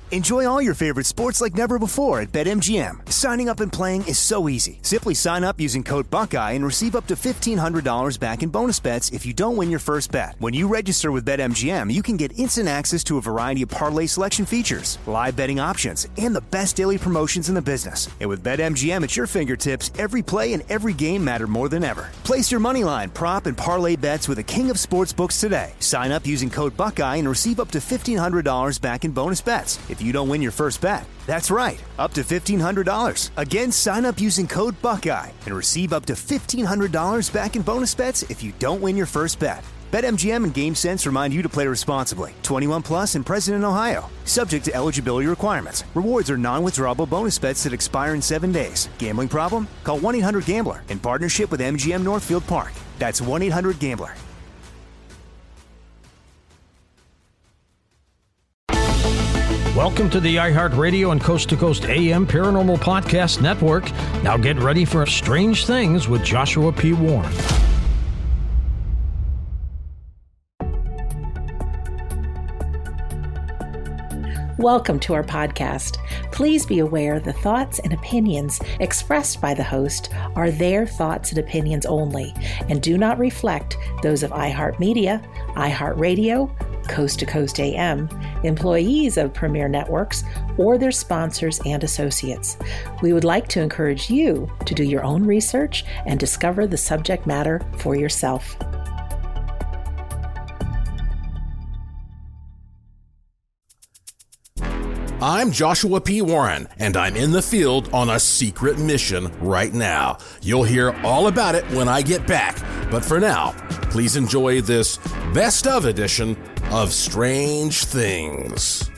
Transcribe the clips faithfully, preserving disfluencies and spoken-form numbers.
Enjoy all your favorite sports like never before at BetMGM. Signing up and playing is so easy. Simply sign up using code Buckeye and receive up to fifteen hundred dollars back in bonus bets if you don't win your first bet. When you register with BetMGM, you can get instant access to a variety of parlay selection features, live betting options, and the best daily promotions in the business. And with BetMGM at your fingertips, every play and every game matter more than ever. Place your moneyline, prop, and parlay bets with the king of sportsbooks today. Sign up using code Buckeye and receive up to fifteen hundred dollars back in bonus bets if you don't win your first bet. That's right, up to fifteen hundred dollars. Again, sign up using code Buckeye and receive up to fifteen hundred dollars back in bonus bets if you don't win your first bet. BetMGM and GameSense remind you to play responsibly. twenty-one plus and present in Ohio. Subject to eligibility requirements. Rewards are non-withdrawable bonus bets that expire in seven days. Gambling problem? Call one eight hundred gambler in partnership with M G M Northfield Park. That's one eight hundred gambler. Welcome to the iHeartRadio and Coast to Coast A M Paranormal Podcast Network. Now get ready for Strange Things with Joshua P. Warren. Welcome to our podcast. Please be aware the thoughts and opinions expressed by the host are their thoughts and opinions only and do not reflect those of iHeartMedia, iHeartRadio, Coast to Coast A M, employees of Premier Networks, or their sponsors and associates. We would like to encourage you to do your own research and discover the subject matter for yourself. I'm Joshua P. Warren, and I'm in the field on a secret mission right now. You'll hear all about it when I get back. But for now, please enjoy this best of edition of Strange Things.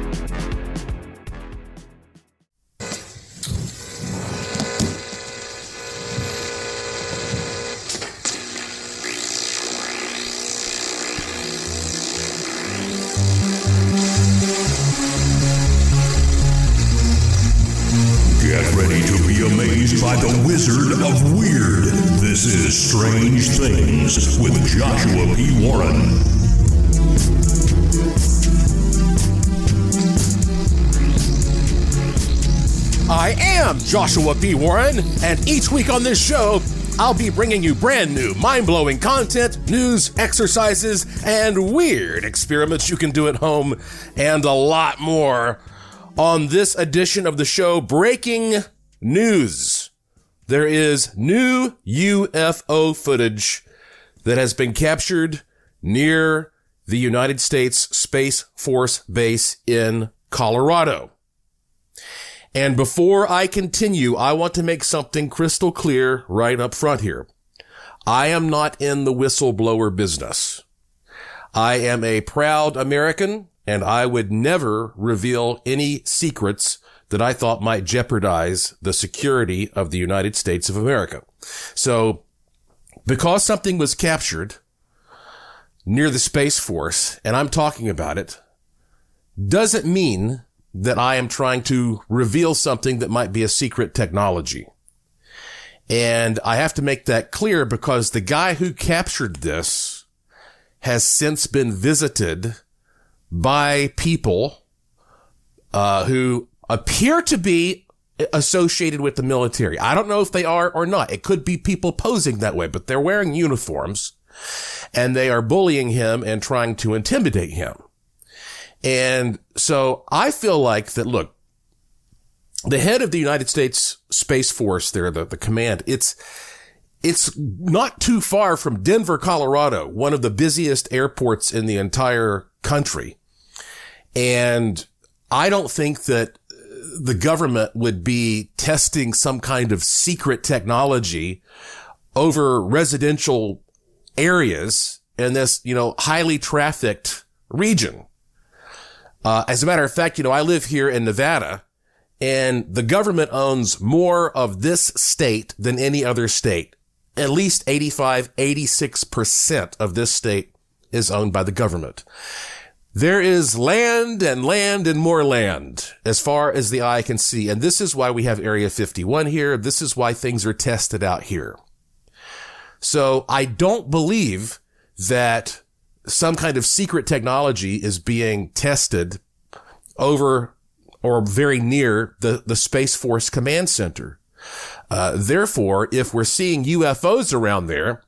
Get ready to be amazed by the Wizard of Weird. This is Strange Things with Joshua P. Warren. I am Joshua P. Warren, and each week on this show, I'll be bringing you brand new, mind-blowing content, news, exercises, and weird experiments you can do at home, and a lot more. On this edition of the show, breaking news. There is new U F O footage that has been captured near the United States Space Force Base in Colorado. And before I continue, I want to make something crystal clear right up front here. I am not in the whistleblower business. I am a proud American, and I would never reveal any secrets that I thought might jeopardize the security of the United States of America. So, because something was captured near the Space Force, and I'm talking about it, doesn't mean that I am trying to reveal something that might be a secret technology. And I have to make that clear because the guy who captured this has since been visited by people uh who appear to be associated with the military. I don't know if they are or not. It could be people posing that way, but they're wearing uniforms and they are bullying him and trying to intimidate him. And so I feel like that, look, the head of the United States Space Force there, the, the command, it's, it's not too far from Denver, Colorado, one of the busiest airports in the entire country. And I don't think that the government would be testing some kind of secret technology over residential areas in this, you know, highly trafficked region. Uh, as a matter of fact, you know, I live here in Nevada, and the government owns more of this state than any other state. At least eighty-five, eighty-six percent of this state is owned by the government. There is land and land and more land as far as the eye can see. And this is why we have Area fifty-one here. This is why things are tested out here. So I don't believe that some kind of secret technology is being tested over or very near the, the Space Force Command Center. Uh, therefore, if we're seeing U F Os around there,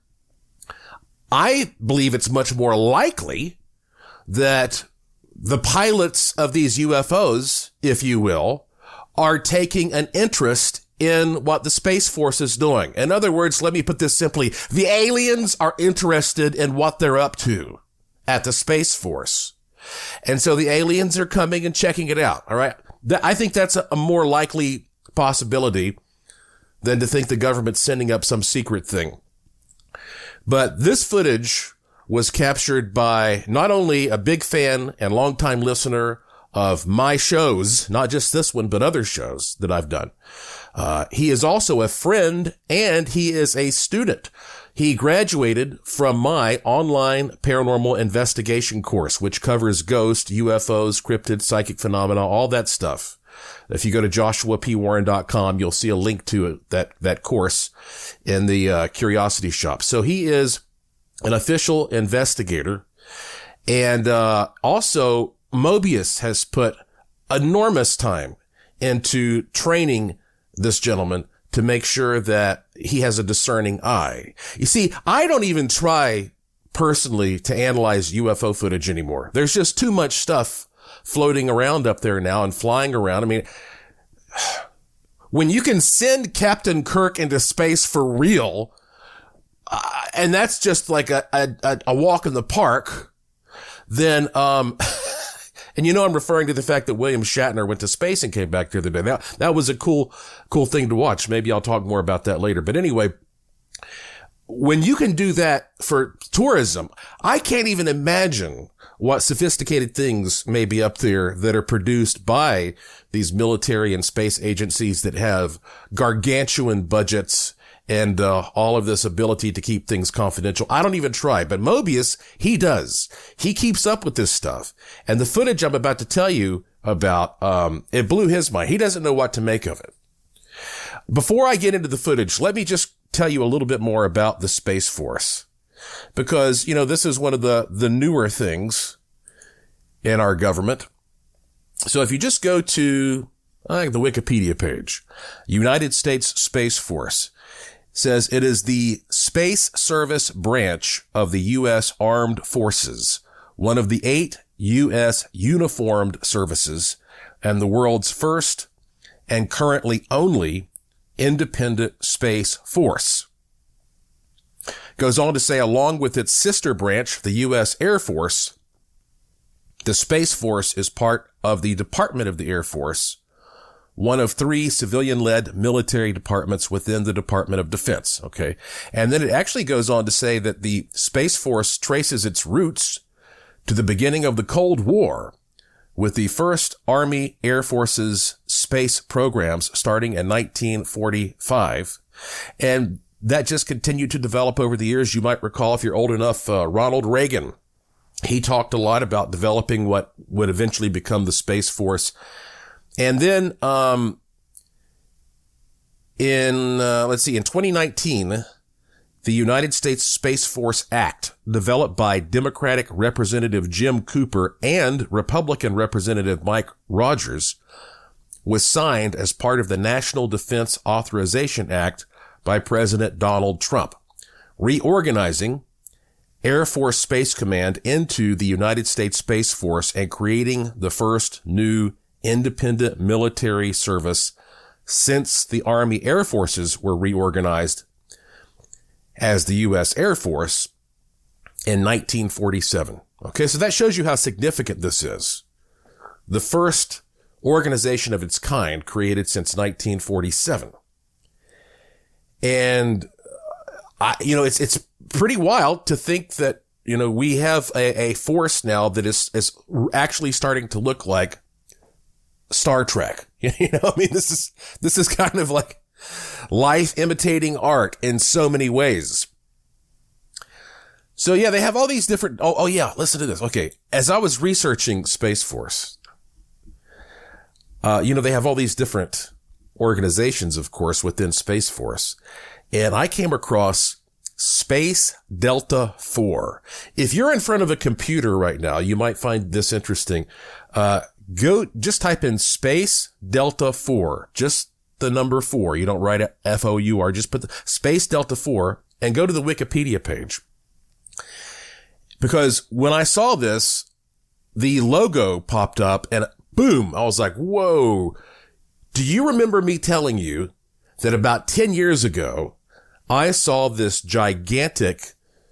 I believe it's much more likely that the pilots of these U F Os, if you will, are taking an interest in what the Space Force is doing. In other words, let me put this simply. The aliens are interested in what they're up to at the Space Force. And so the aliens are coming and checking it out. All right. I think that's a more likely possibility than to think the government's sending up some secret thing. But this footage was captured by not only a big fan and longtime listener of my shows, not just this one, but other shows that I've done. Uh, he is also a friend and he is a student. He graduated from my online paranormal investigation course, which covers ghosts, U F Os, cryptids, psychic phenomena, all that stuff. If you go to joshua p warren dot com, you'll see a link to it, that, that course in the uh, Curiosity Shop. So he is an official investigator. And uh also, Mobius has put enormous time into training this gentleman to make sure that he has a discerning eye. You see, I don't even try personally to analyze U F O footage anymore. There's just too much stuff floating around up there now and flying around. I mean, when you can send Captain Kirk into space for real, uh, and that's just like a, a, a walk in the park, then, um, and you know, I'm referring to the fact that William Shatner went to space and came back the other day. That, that was a cool, cool thing to watch. Maybe I'll talk more about that later. But anyway, when you can do that for tourism, I can't even imagine what sophisticated things may be up there that are produced by these military and space agencies that have gargantuan budgets and uh, all of this ability to keep things confidential. I don't even try, but Mobius, he does. He keeps up with this stuff. And the footage I'm about to tell you about, um, it blew his mind. He doesn't know what to make of it. Before I get into the footage, let me just tell you a little bit more about the Space Force. Because, you know, this is one of the, the newer things in our government. So if you just go to I think the Wikipedia page, United States Space Force says it is the Space Service branch of the U S Armed Forces, one of the eight U S uniformed services, and the world's first and currently only independent space force. Goes on to say, along with its sister branch, the U S Air Force, the Space Force is part of the Department of the Air Force, one of three civilian-led military departments within the Department of Defense. Okay. And then it actually goes on to say that the Space Force traces its roots to the beginning of the Cold War, with the first Army Air Force's space programs starting in nineteen forty-five. And that just continued to develop over the years. You might recall, if you're old enough, uh, Ronald Reagan, he talked a lot about developing what would eventually become the Space Force. And then, um, in, uh, let's see, in twenty nineteen, the United States Space Force Act, developed by Democratic Representative Jim Cooper and Republican Representative Mike Rogers, was signed as part of the National Defense Authorization Act by President Donald Trump, reorganizing Air Force Space Command into the United States Space Force and creating the first new independent military service since the Army Air Forces were reorganized as the U S Air Force in nineteen forty-seven. Okay, so that shows you how significant this is. The first organization of its kind created since nineteen forty-seven. And, I, you know, it's, it's pretty wild to think that, you know, we have a, a force now that is, is actually starting to look like Star Trek. You know, I mean, this is, this is kind of like life imitating art in so many ways. So yeah, they have all these different, oh, oh yeah, listen to this. Okay. As I was researching Space Force, uh, you know, they have all these different organizations, of course, within Space Force. And I came across Space Delta four. If you're in front of a computer right now, you might find this interesting. Uh, go, just type in space Delta four, just the number four. You don't write F O U R, just put the space Delta four and go to the Wikipedia page. Because when I saw this, the logo popped up and boom, I was like, whoa. Do you remember me telling you that about ten years ago, I saw this gigantic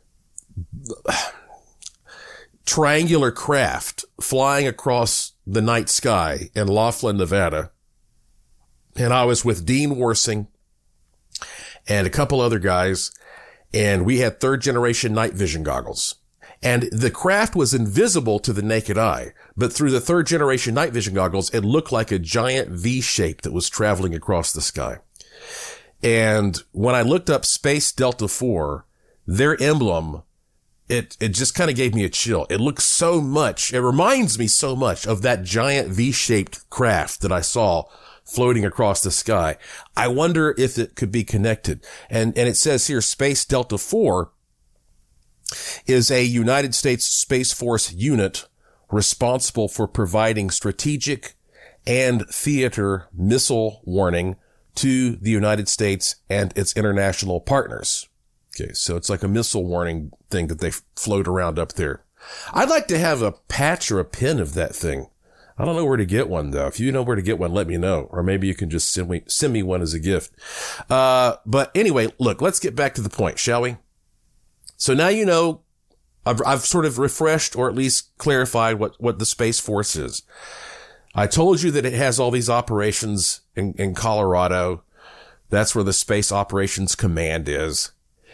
triangular craft flying across the night sky in Laughlin, Nevada. And I was with Dean Worsing and a couple other guys, and we had third generation night vision goggles. And the craft was invisible to the naked eye, but through the third generation night vision goggles, it looked like a giant V shape that was traveling across the sky. And when I looked up Space Delta four, their emblem, it, it just kind of gave me a chill. It looks so much, it reminds me so much of that giant V-shaped craft that I saw floating across the sky. I wonder if it could be connected. And, and it says here, Space Delta four is a United States Space Force unit responsible for providing strategic and theater missile warning to the United States and its international partners. Okay, so it's like a missile warning thing that they float around up there. I'd like to have a patch or a pin of that thing. I don't know where to get one, though. If you know where to get one, let me know. Or maybe you can just send me, send me one as a gift. Uh, but anyway, look, let's get back to the point, shall we? So now you know, I've, I've sort of refreshed or at least clarified what, what the Space Force is. I told you that it has all these operations in, in Colorado. That's where the Space Operations Command is.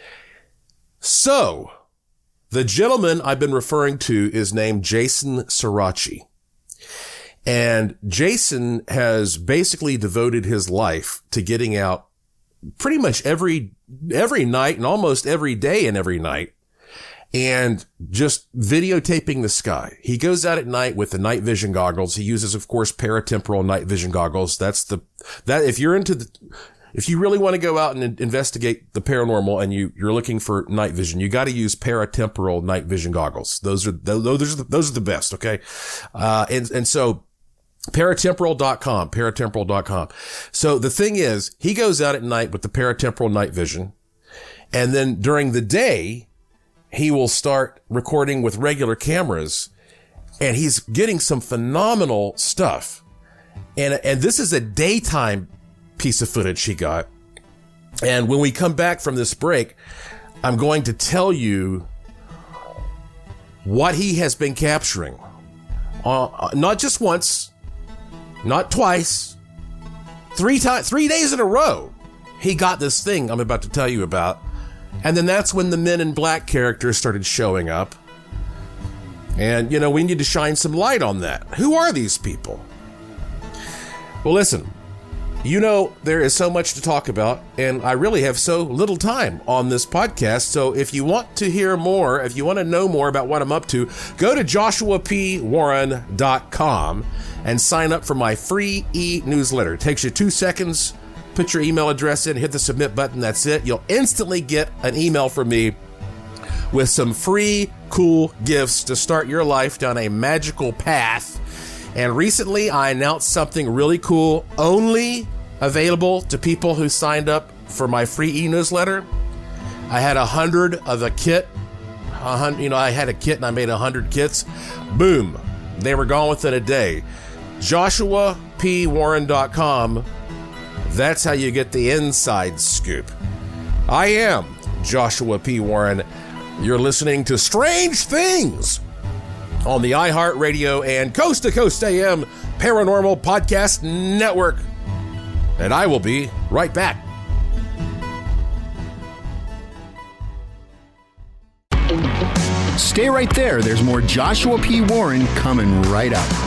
So, the gentleman I've been referring to is named Jason Sirachi. And Jason has basically devoted his life to getting out pretty much every, every night and almost every day and every night and just videotaping the sky. He goes out at night with the night vision goggles. He uses, of course, paratemporal night vision goggles. That's the, that, if you're into the, if you really want to go out and investigate the paranormal and you, you're looking for night vision, you got to use paratemporal night vision goggles. Those are, those are the, those are the best. Okay. Uh, and, and so, paratemporal dot com, paratemporal dot com. So the thing is, he goes out at night with the paratemporal night vision. And then during the day, he will start recording with regular cameras, and he's getting some phenomenal stuff. And, and this is a daytime piece of footage he got. And when we come back from this break, I'm going to tell you what he has been capturing. Uh, not just once, not twice, three times, three days in a row, he got this thing I'm about to tell you about. And then that's when the Men in Black characters started showing up. And, you know, we need to shine some light on that. Who are these people? Well, listen, you know, there is so much to talk about, and I really have so little time on this podcast. So if you want to hear more, if you want to know more about what I'm up to, go to joshua p warren dot com and sign up for my free e-newsletter. It takes you two seconds. Put your email address in, hit the submit button. That's it. You'll instantly get an email from me with some free, cool gifts to start your life down a magical path. And recently, I announced something really cool, only available to people who signed up for my free e-newsletter. I had a hundred of a kit. A hundred, you know, I had a kit and I made a hundred kits. Boom. They were gone within a day. joshua p warren dot com. That's how you get the inside scoop. I am Joshua P. Warren. You're listening to Strange Things on the iHeartRadio and Coast to Coast A M Paranormal Podcast Network. And I will be right back. Stay right there. There's more Joshua P. Warren coming right up.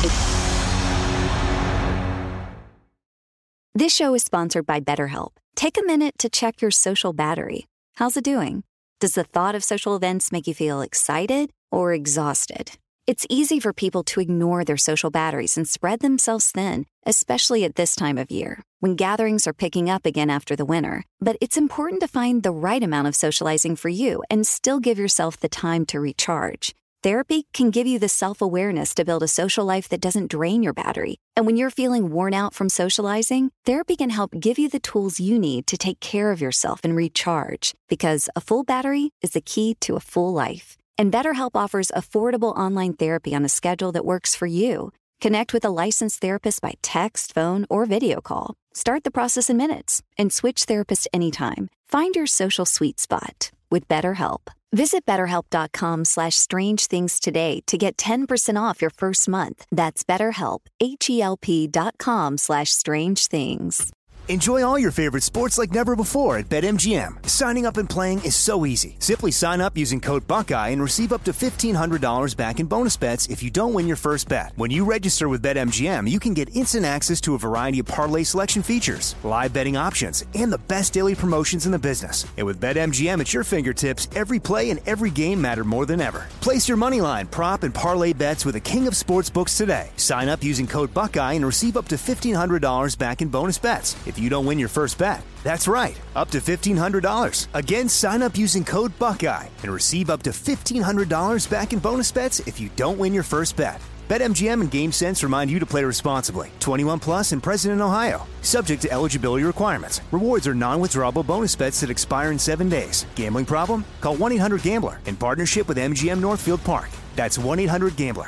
This show is sponsored by BetterHelp. Take a minute to check your social battery. How's it doing? Does the thought of social events make you feel excited or exhausted? It's easy for people to ignore their social batteries and spread themselves thin, especially at this time of year, when gatherings are picking up again after the winter. But it's important to find the right amount of socializing for you and still give yourself the time to recharge. Therapy can give you the self-awareness to build a social life that doesn't drain your battery. And when you're feeling worn out from socializing, therapy can help give you the tools you need to take care of yourself and recharge. Because a full battery is the key to a full life. And BetterHelp offers affordable online therapy on a schedule that works for you. Connect with a licensed therapist by text, phone, or video call. Start the process in minutes and switch therapists anytime. Find your social sweet spot with BetterHelp. Visit betterhelp.com slash strange things today to get ten percent off your first month. That's BetterHelp, H-E-L-P dot com slash strange things. Enjoy all your favorite sports like never before at BetMGM. Signing up and playing is so easy. Simply sign up using code Buckeye and receive up to fifteen hundred dollars back in bonus bets if you don't win your first bet. When you register with BetMGM, you can get instant access to a variety of parlay selection features, live betting options, and the best daily promotions in the business. And with BetMGM at your fingertips, every play and every game matter more than ever. Place your moneyline, prop, and parlay bets with the king of sportsbooks today. Sign up using code Buckeye and receive up to fifteen hundred dollars back in bonus bets if you don't win your first bet. That's right, up to fifteen hundred dollars. Again, sign up using code Buckeye and receive up to fifteen hundred dollars back in bonus bets if you don't win your first bet. BetMGM and GameSense remind you to play responsibly. twenty-one plus and present in Ohio. Subject to eligibility requirements. Rewards are non-withdrawable bonus bets that expire in seven days. Gambling problem? Call one eight hundred gambler in partnership with M G M Northfield Park. That's one eight hundred gambler.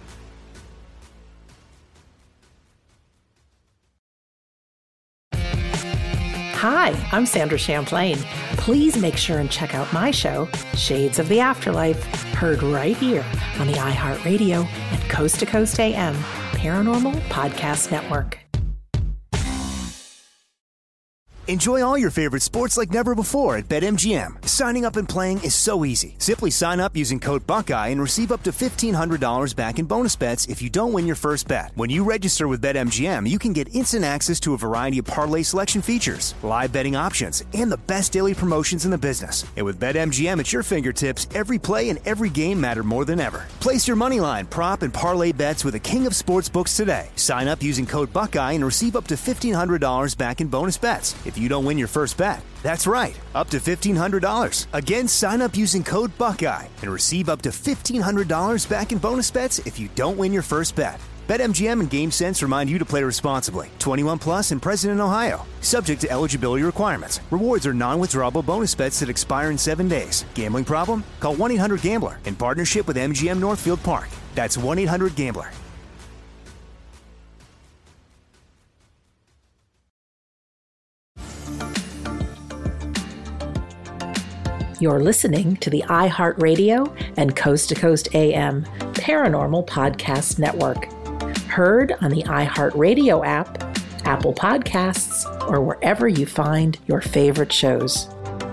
Hi, I'm Sandra Champlain. Please make sure and check out my show, Shades of the Afterlife, heard right here on the iHeartRadio and Coast to Coast A M Paranormal Podcast Network. Enjoy all your favorite sports like never before at BetMGM. Signing up and playing is so easy. Simply sign up using code Buckeye and receive up to fifteen hundred dollars back in bonus bets if you don't win your first bet. When you register with BetMGM, you can get instant access to a variety of parlay selection features, live betting options, and the best daily promotions in the business. And with BetMGM at your fingertips, every play and every game matter more than ever. Place your moneyline, prop, and parlay bets with the king of sportsbooks today. Sign up using code Buckeye and receive up to fifteen hundred dollars back in bonus bets if you don't win your first bet. That's right, up to fifteen hundred dollars. Again, sign up using code Buckeye and receive up to fifteen hundred dollars back in bonus bets if you don't win your first bet. BetMGM and GameSense remind you to play responsibly. twenty-one plus and present in Ohio. Subject to eligibility requirements. Rewards are non-withdrawable bonus bets that expire in seven days. Gambling problem? Call one eight hundred gambler in partnership with M G M Northfield Park. That's one eight hundred gambler. You're listening to the iHeartRadio and Coast to Coast A M Paranormal Podcast Network. Heard on the iHeartRadio app, Apple Podcasts, or wherever you find your favorite shows.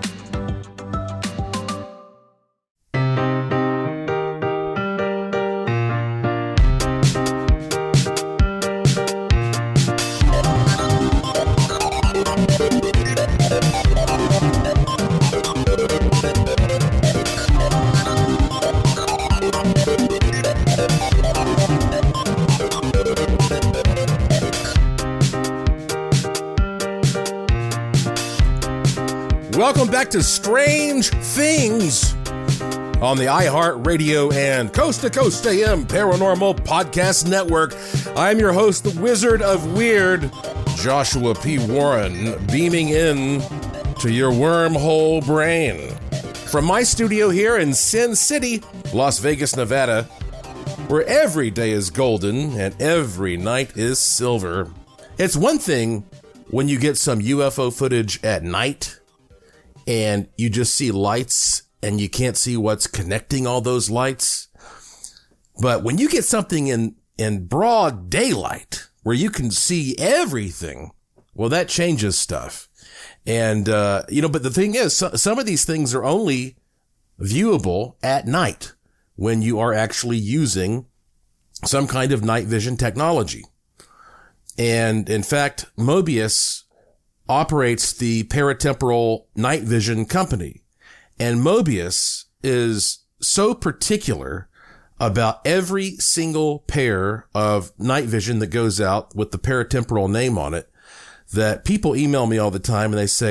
Welcome back to Strange Things on the iHeartRadio and Coast to Coast A M Paranormal Podcast Network. I'm your host, the Wizard of Weird, Joshua P. Warren, beaming in to your wormhole brain. From my studio here in Sin City, Las Vegas, Nevada, where every day is golden and every night is silver. It's one thing when you get some U F O footage at night and you just see lights and you can't see what's connecting all those lights. But when you get something in, in broad daylight where you can see everything, well, that changes stuff. And, uh, you know, but the thing is, so, some of these things are only viewable at night when you are actually using some kind of night vision technology. And in fact, Mobius operates the Paratemporal Night Vision Company. And Mobius is so particular about every single pair of night vision that goes out with the paratemporal name on it that people email me all the time and they say,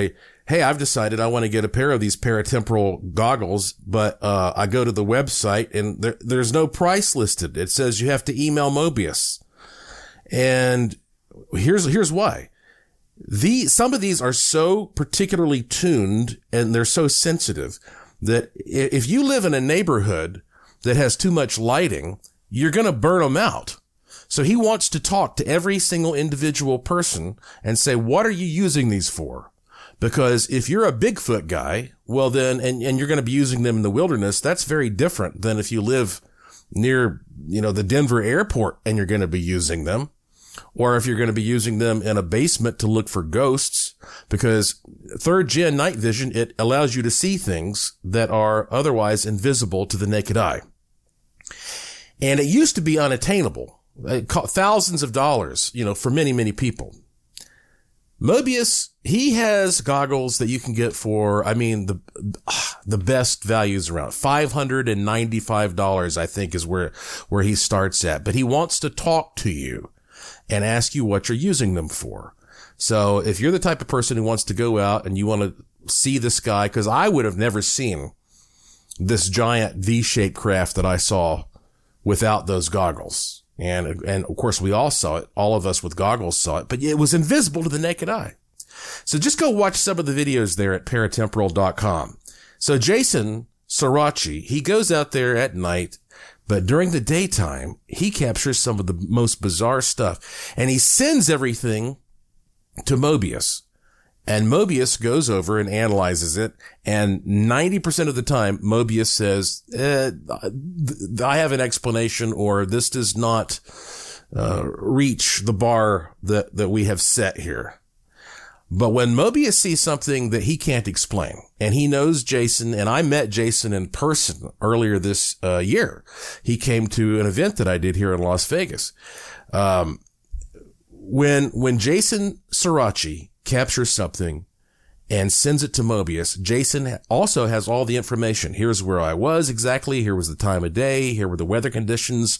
hey, I've decided I want to get a pair of these paratemporal goggles, but uh I go to the website and there, there's no price listed. It says you have to email Mobius. And here's here's why. The some of these are so particularly tuned and they're so sensitive that if you live in a neighborhood that has too much lighting, you're going to burn them out. So he wants to talk to every single individual person and say, what are you using these for? Because if you're a Bigfoot guy, well then, and, and you're going to be using them in the wilderness, that's very different than if you live near, you know, the Denver airport and you're going to be using them. Or if you're going to be using them in a basement to look for ghosts, because third gen night vision, it allows you to see things that are otherwise invisible to the naked eye. And it used to be unattainable. It cost thousands of dollars, you know, for many, many people. Mobius, he has goggles that you can get for, I mean, the, the best values around five hundred ninety-five dollars, I think is where, where he starts at. But he wants to talk to you and ask you what you're using them for. So if you're the type of person who wants to go out and you want to see the sky, because I would have never seen this giant V-shaped craft that I saw without those goggles. And, and of course we all saw it. All of us with goggles saw it, but it was invisible to the naked eye. So just go watch some of the videos there at paratemporal dot com. So Jason Sirachi, he goes out there at night, but during the daytime, he captures some of the most bizarre stuff and he sends everything to Mobius. And Mobius goes over and analyzes it. And ninety percent of the time, Mobius says, eh, I have an explanation, or this does not uh, reach the bar that, that we have set here. But when Mobius sees something that he can't explain, and he knows Jason, and I met Jason in person earlier this uh, year. He came to an event that I did here in Las Vegas. Um, when, when Jason Sirachi captures something and sends it to Mobius, Jason also has all the information. Here's where I was exactly. Here was the time of day. Here were the weather conditions.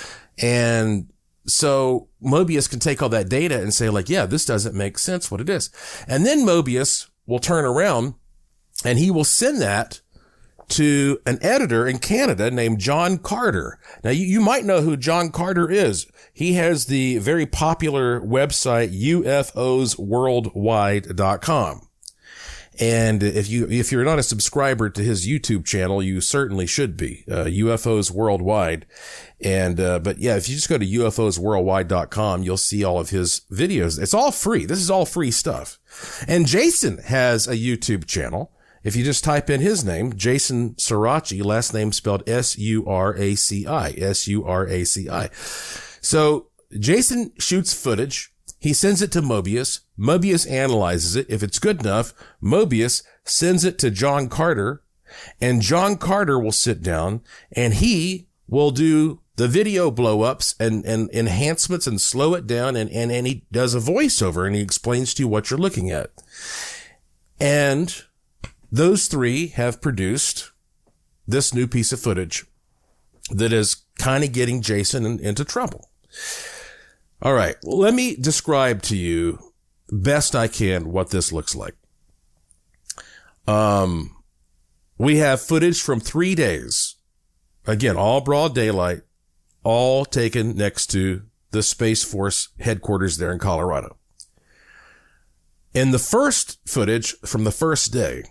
And so Mobius can take all that data and say like, yeah, this doesn't make sense what it is. And then Mobius will turn around and he will send that to an editor in Canada named John Carter. Now, you, you might know who John Carter is. He has the very popular website U F Os worldwide dot com. And if you, if you're not a subscriber to his YouTube channel, you certainly should be, uh, U F Os Worldwide. And, uh, but yeah, if you just go to U F Os worldwide dot com, you'll see all of his videos. It's all free. This is all free stuff. And Jason has a YouTube channel. If you just type in his name, Jason Sirachi, last name spelled S U R A C I, S U R A C I. So Jason shoots footage. He sends it to Mobius. Mobius analyzes it. If it's good enough, Mobius sends it to John Carter, and John Carter will sit down and he will do the video blow-ups and, and enhancements and slow it down, and, and, and he does a voiceover and he explains to you what you're looking at. And those three have produced this new piece of footage that is kind of getting Jason in, into trouble. All right, let me describe to you best I can what this looks like. Um, we have footage from three days. Again, all broad daylight, all taken next to the Space Force headquarters there in Colorado. In the first footage from the first day,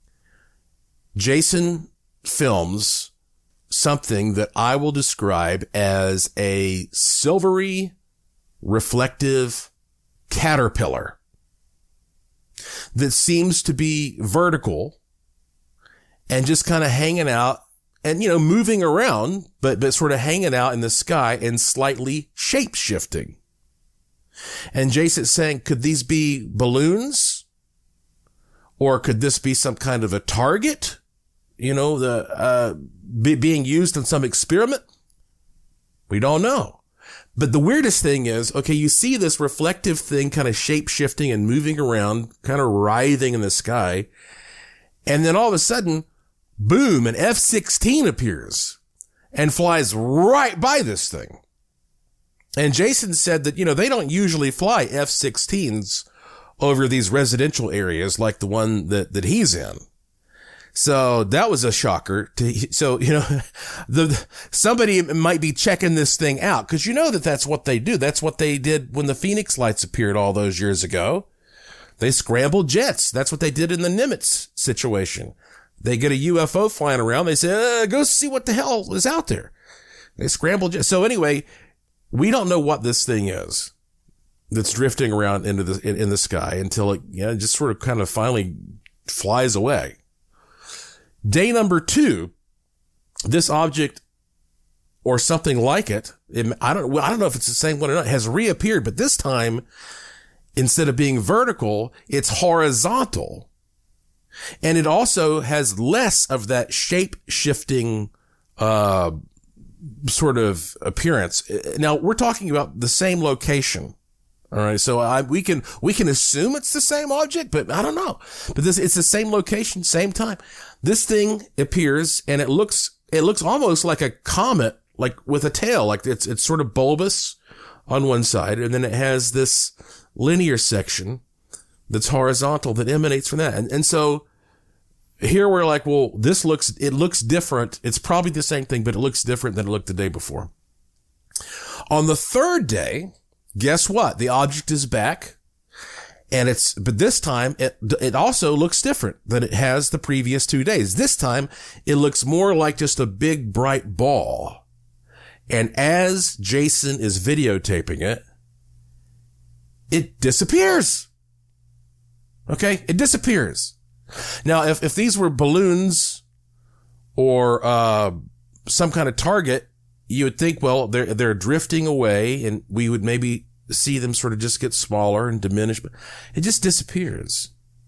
Jason films something that I will describe as a silvery, reflective caterpillar that seems to be vertical and just kind of hanging out and, you know, moving around, but, but sort of hanging out in the sky and slightly shape shifting. And Jason's saying, could these be balloons? Or could this be some kind of a target? You know, the, uh, be, being used in some experiment? We don't know. But the weirdest thing is, okay, you see this reflective thing kind of shape shifting and moving around, kind of writhing in the sky. And then all of a sudden, boom, an F sixteen appears and flies right by this thing. And Jason said that, you know, they don't usually fly F sixteens over these residential areas like the one that, that he's in. So that was a shocker to, so, you know, the, somebody might be checking this thing out because you know that that's what they do. That's what they did when the Phoenix lights appeared all those years ago. They scrambled jets. That's what they did in the Nimitz situation. They get a U F O flying around. They say, uh, go see what the hell is out there. They scrambled jets. So anyway, we don't know what this thing is that's drifting around into the, in, in the sky until it, you know, just sort of kind of finally flies away. Day number two, this object or something like it, it I don't, I don't know if it's the same one or not, has reappeared, but this time, instead of being vertical, it's horizontal. And it also has less of that shape shifting, uh, sort of appearance. Now we're talking about the same location. All right. So I, we can, we can assume it's the same object, but I don't know. But this, it's the same location, same time. This thing appears and it looks, it looks almost like a comet, like with a tail, like it's, it's sort of bulbous on one side. And then it has this linear section that's horizontal that emanates from that. And, and so here we're like, well, this looks, it looks different. It's probably the same thing, but it looks different than it looked the day before. On the third day, guess what? The object is back and it's, but this time it, it also looks different than it has the previous two days. This time it looks more like just a big bright ball. And as Jason is videotaping it, it disappears. Okay. It disappears. Now, if, if these were balloons or, uh, some kind of target, you would think, well, they're, they're drifting away and we would maybe see them sort of just get smaller and diminish, but it just disappears.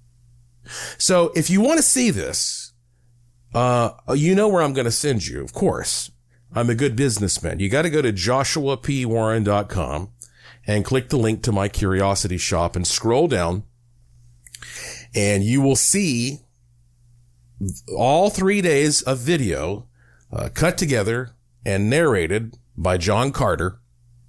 So if you want to see this, uh, you know where I'm going to send you. Of course, I'm a good businessman. You got to go to joshua p warren dot com and click the link to my curiosity shop and scroll down and you will see all three days of video, uh, cut together and narrated by John Carter.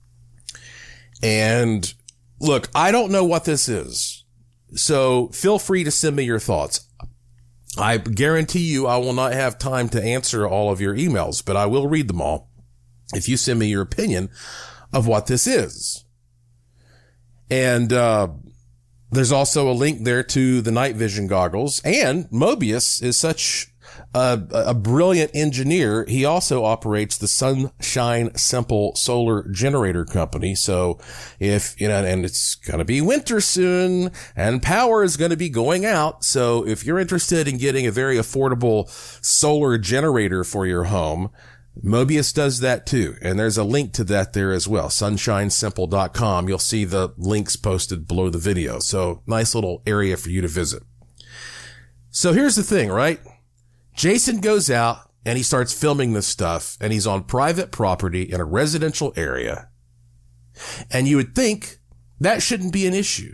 And look, I don't know what this is, so feel free to send me your thoughts. I guarantee you I will not have time to answer all of your emails, but I will read them all if you send me your opinion of what this is. And uh there's also a link there to the night vision goggles, and Mobius is such a, a brilliant engineer. He also operates the Sunshine Simple Solar Generator Company. So if, you know, and it's going to be winter soon and power is going to be going out. So if you're interested in getting a very affordable solar generator for your home, Mobius does that too. And there's a link to that there as well. sunshine simple dot com. You'll see the links posted below the video. So nice little area for you to visit. So here's the thing, right? Jason goes out and he starts filming this stuff and he's on private property in a residential area. And you would think that shouldn't be an issue.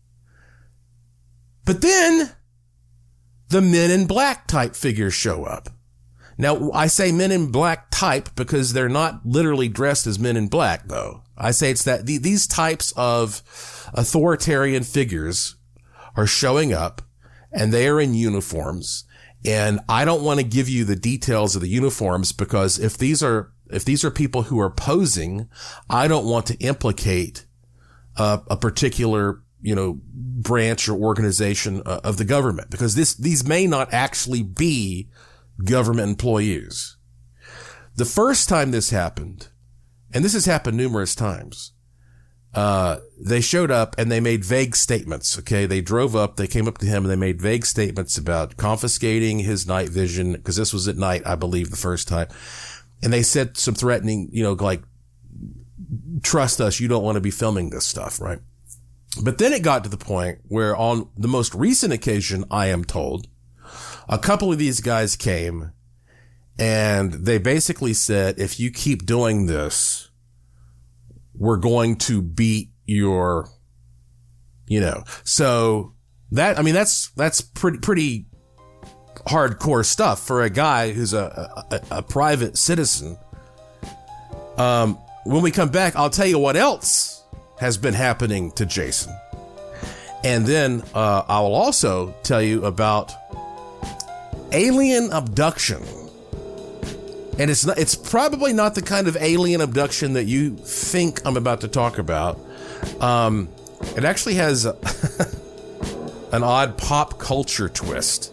But then the Men in Black type figures show up. Now, I say Men in Black type because they're not literally dressed as Men in Black, though. I say it's that the, these types of authoritarian figures are showing up and they are in uniforms. And I don't want to give you the details of the uniforms because if these are, if these are people who are posing, I don't want to implicate uh, a particular, you know, branch or organization uh, of the government because this, these may not actually be government employees. The first time this happened, and this has happened numerous times, uh, they showed up and they made vague statements. Okay. They drove up, they came up to him and they made vague statements about confiscating his night vision because this was at night, I believe, the first time. And they said some threatening, you know, like, trust us, you don't want to be filming this stuff, right? But then it got to the point where on the most recent occasion, I am told, a couple of these guys came and they basically said, if you keep doing this, we're going to beat your, you know, so that, I mean, that's, that's pretty, pretty hardcore stuff for a guy who's a, a, a private citizen. Um, when we come back, I'll tell you what else has been happening to Jason. And then uh, I will also tell you about alien abduction. And it's not, it's probably not the kind of alien abduction that you think I'm about to talk about. Um, it actually has a, an odd pop culture twist.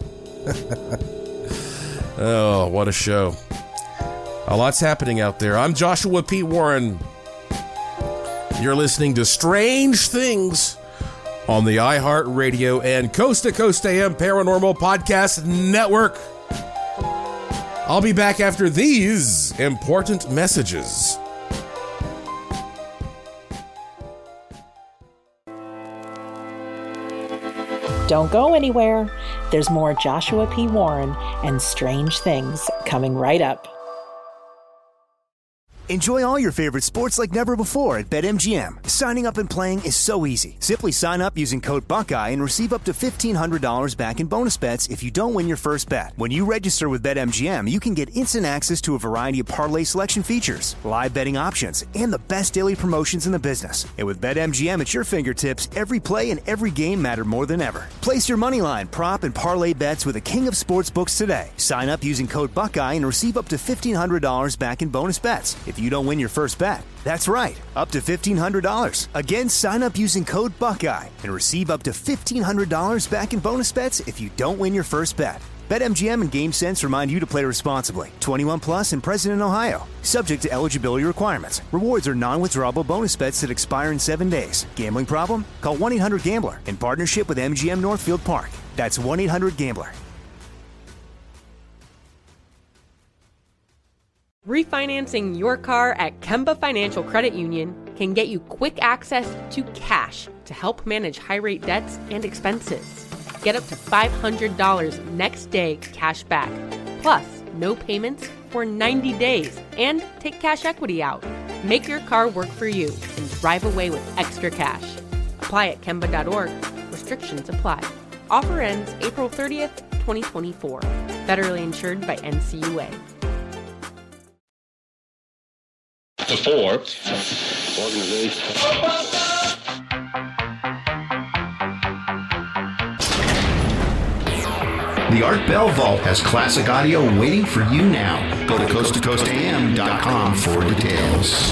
Oh, what a show. A lot's happening out there. I'm Joshua P. Warren. You're listening to Strange Things on the iHeartRadio and Coast to Coast A M Paranormal Podcast Network. I'll be back after these important messages. Don't go anywhere. There's more Joshua P. Warren and Strange Things coming right up. Enjoy all your favorite sports like never before at BetMGM. Signing up and playing is so easy. Simply sign up using code Buckeye and receive up to fifteen hundred dollars back in bonus bets if you don't win your first bet. When you register with BetMGM, you can get instant access to a variety of parlay selection features, live betting options, and the best daily promotions in the business. And with BetMGM at your fingertips, every play and every game matter more than ever. Place your moneyline, prop, and parlay bets with the king of sportsbooks today. Sign up using code Buckeye and receive up to fifteen hundred dollars back in bonus bets if you don't win your first bet. That's right, up to fifteen hundred dollars. Again, sign up using code Buckeye and receive up to fifteen hundred dollars back in bonus bets if you don't win your first bet. BetMGM and GameSense remind you to play responsibly. twenty-one plus and present in Ohio. Subject to eligibility requirements. Rewards are non-withdrawable bonus bets that expire in seven days. Gambling problem? Call one eight hundred gambler in partnership with M G M Northfield Park. That's one eight hundred gambler. Refinancing your car at Kemba Financial Credit Union can get you quick access to cash to help manage high-rate debts and expenses. Get up to five hundred dollars next day cash back, plus no payments for ninety days, and take cash equity out. Make your car work for you and drive away with extra cash. Apply at Kemba dot org. Restrictions apply. Offer ends April thirtieth, twenty twenty-four. Federally insured by N C U A. The four organization. The Art Bell Vault has classic audio waiting for you now. Go to coast to coast A M dot com for details.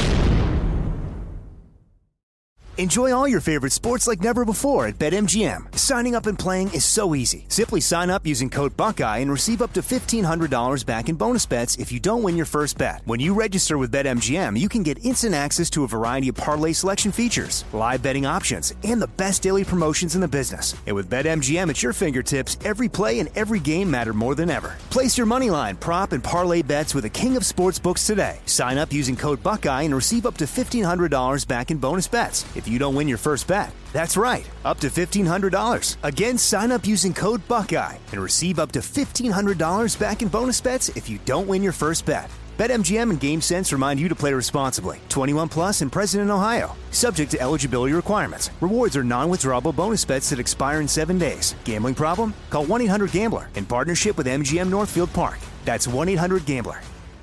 Enjoy all your favorite sports like never before at BetMGM. Signing up and playing is so easy. Simply sign up using code Buckeye and receive up to fifteen hundred dollars back in bonus bets if you don't win your first bet. When you register with BetMGM, you can get instant access to a variety of parlay selection features, live betting options, and the best daily promotions in the business. And with BetMGM at your fingertips, every play and every game matter more than ever. Place your moneyline, prop, and parlay bets with the king of sportsbooks today. Sign up using code Buckeye and receive up to fifteen hundred dollars back in bonus bets if you don't win your first bet. That's right, up to fifteen hundred dollars. Again, sign up using code Buckeye and receive up to fifteen hundred dollars back in bonus bets if you don't win your first bet. BetMGM and GameSense remind you to play responsibly. twenty-one plus and present in Ohio. Subject to eligibility requirements. Rewards are non-withdrawable bonus bets that expire in seven days. Gambling problem? Call one eight hundred gambler in partnership with M G M Northfield Park. That's one eight hundred gambler.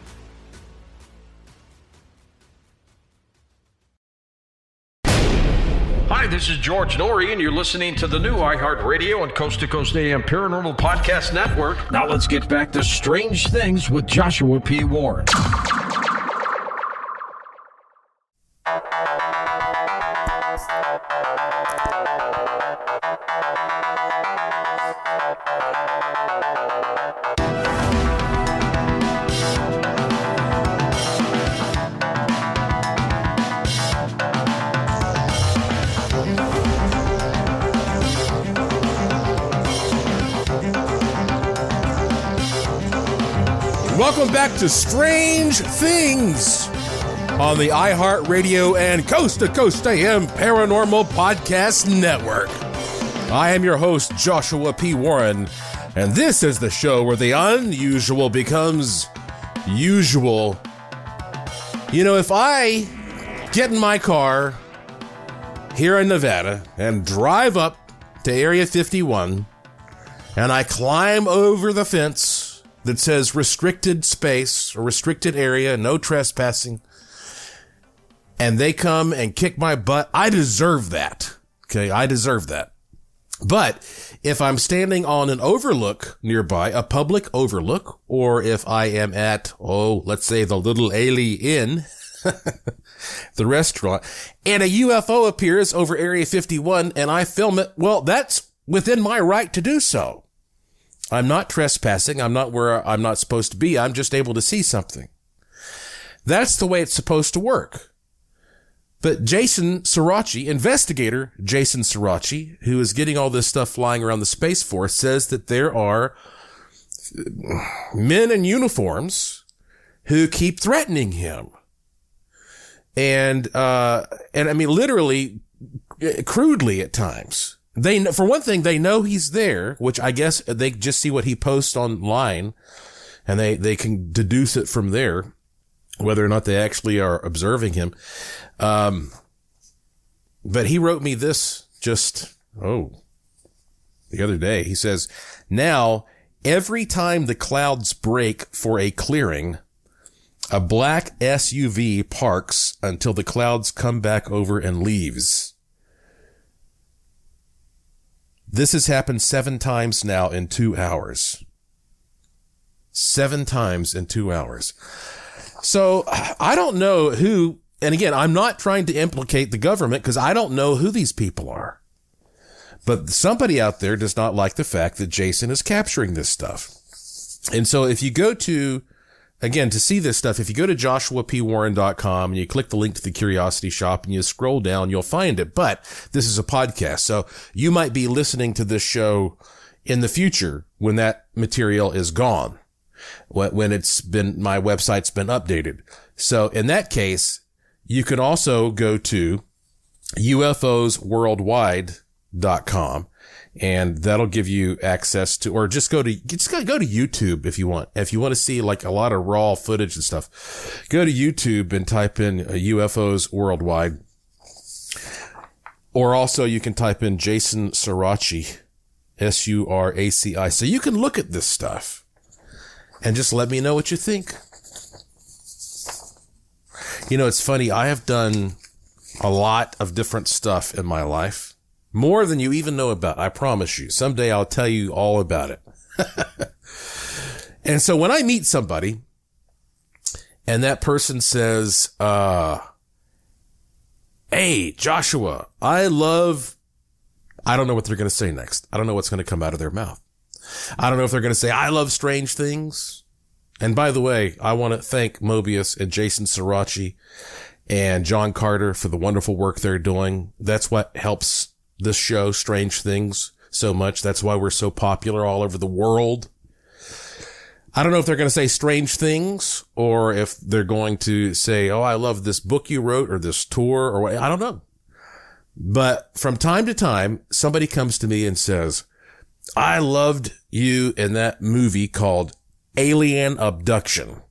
Hi, this is George Norrie, and you're listening to the new iHeartRadio and Coast to Coast A M Paranormal Podcast Network. Now let's get back to Strange Things with Joshua P. Warren. Welcome back to Strange Things on the iHeartRadio and Coast to Coast A M Paranormal Podcast Network. I am your host, Joshua P. Warren, and this is the show where the unusual becomes usual. You know, if I get in my car here in Nevada and drive up to Area fifty-one and I climb over the fence that says restricted space or restricted area, no trespassing, and they come and kick my butt, I deserve that. Okay, I deserve that. But if I'm standing on an overlook nearby, a public overlook, or if I am at, oh, let's say the Little Ailey Inn, the restaurant, and a U F O appears over Area fifty-one and I film it, well, that's within my right to do so. I'm not trespassing. I'm not where I'm not supposed to be. I'm just able to see something. That's the way it's supposed to work. But Jason Sirachi, investigator Jason Sirachi, who is getting all this stuff flying around the Space Force, says that there are men in uniforms who keep threatening him. And, uh, and I mean, literally, crudely at times. They, for one thing, they know he's there, which I guess they just see what he posts online and they, they can deduce it from there, whether or not they actually are observing him. Um, but he wrote me this just, oh, the other day. He says, now every time the clouds break for a clearing, a black S U V parks until the clouds come back over and leaves. This has happened seven times now in two hours. Seven times in two hours. So I don't know who, and again, I'm not trying to implicate the government because I don't know who these people are. But somebody out there does not like the fact that Jason is capturing this stuff. And so if you go to, again, to see this stuff, if you go to joshua p warren dot com and you click the link to the Curiosity Shop and you scroll down, you'll find it. But this is a podcast, so you might be listening to this show in the future when that material is gone, when it's been, my website's been updated. So in that case, you can also go to U F Os worldwide dot com. And that'll give you access to, or just go to, just go to YouTube if you want. If you want to see like a lot of raw footage and stuff, go to YouTube and type in U F Os Worldwide. Or also you can type in Jason Sirachi, S U R A C I. So you can look at this stuff and just let me know what you think. You know, it's funny. I have done a lot of different stuff in my life. More than you even know about, I promise you. Someday I'll tell you all about it. And so when I meet somebody and that person says, uh, hey, Joshua, I love, I don't know what they're going to say next. I don't know what's going to come out of their mouth. I don't know if they're going to say, I love strange things. And by the way, I want to thank Mobius and Jason Sirachi and John Carter for the wonderful work they're doing. That's what helps this show, Strange Things, so much. That's why we're so popular all over the world. I don't know if they're going to say strange things or if they're going to say, oh, I love this book you wrote or this tour or what. I don't know. But from time to time, somebody comes to me and says, I loved you in that movie called Alien Abduction.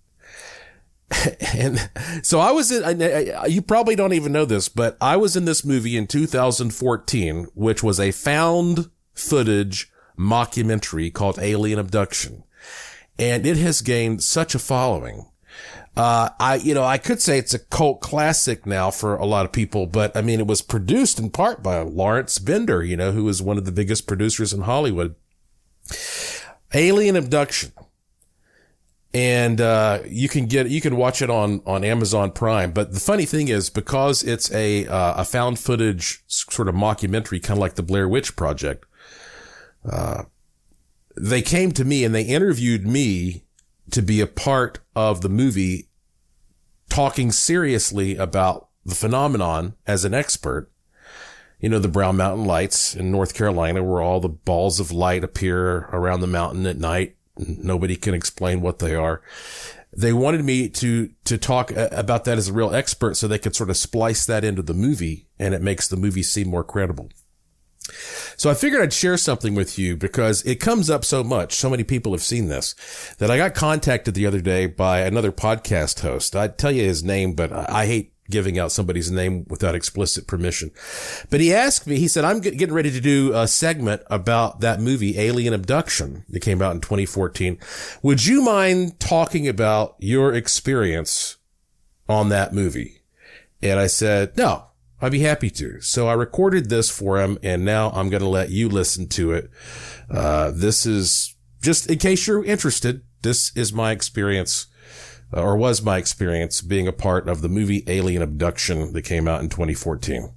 And so I was in, I, I, you probably don't even know this, but I was in this movie in two thousand fourteen, which was a found footage mockumentary called Alien Abduction. And it has gained such a following. Uh, I, you know, I could say it's a cult classic now for a lot of people, but I mean, it was produced in part by Lawrence Bender, you know, who is one of the biggest producers in Hollywood. Alien Abduction. And, uh, you can get, you can watch it on, on Amazon Prime. But the funny thing is, because it's a, uh, a found footage sort of mockumentary, kind of like the Blair Witch Project, uh, they came to me and they interviewed me to be a part of the movie, talking seriously about the phenomenon as an expert. You know, the Brown Mountain Lights in North Carolina, where all the balls of light appear around the mountain at night. Nobody can explain what they are. They wanted me to, to talk about that as a real expert so they could sort of splice that into the movie and it makes the movie seem more credible. So I figured I'd share something with you because it comes up so much. So many people have seen this that I got contacted the other day by another podcast host. I'd tell you his name, but I hate giving out somebody's name without explicit permission. But he asked me, he said, I'm getting ready to do a segment about that movie, Alien Abduction, that came out in twenty fourteen. Would you mind talking about your experience on that movie? And I said, no, I'd be happy to. So I recorded this for him, and now I'm going to let you listen to it. Uh, this is just in case you're interested. This is my experience, or was my experience, being a part of the movie Alien Abduction that came out in twenty fourteen.